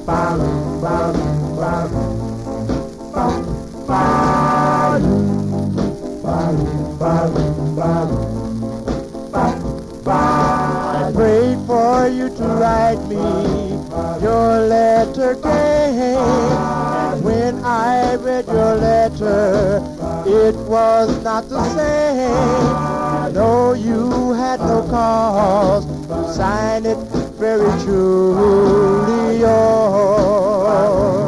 I prayed for you to write me your letter came, and when I read your letter, it was not the same. No, you had no cause to sign it, very truly yours.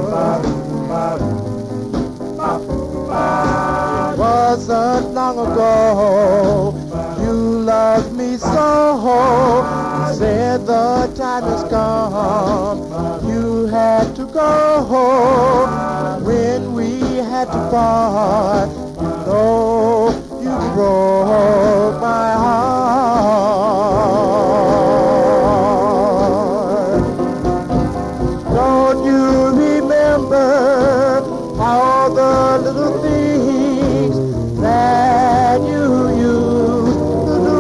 It wasn't long ago you loved me so. You said the time has come, you had to go. When we had to part, you know you broke my heart. Don't you remember all the little things that you used to do?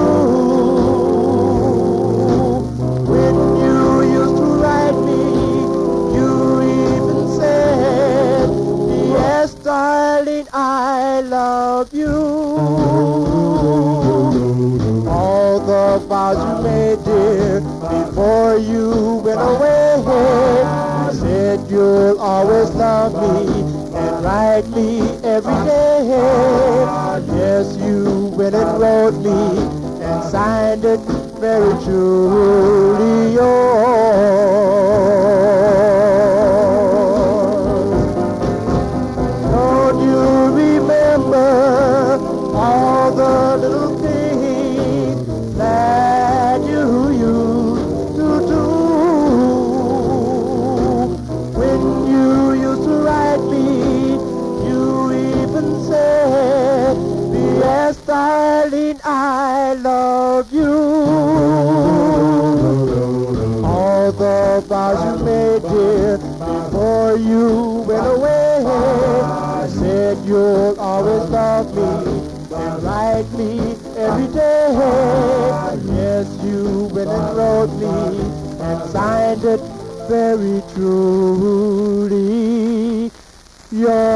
When you used to write me, you even said, yes, darling, I love you. All the vows you made, dear, before you went away. You said you'll always love me and write me every day. Yes, you went and wrote me and signed it, very truly yours. Don't you remember all the little things that you used to do? When you used to write me, you even said, yes, darling, I love you. All the vows you made, dear, before you went away. You said you'll always love me and write me every day. Yes, you went and wrote me and signed it, very truly yours.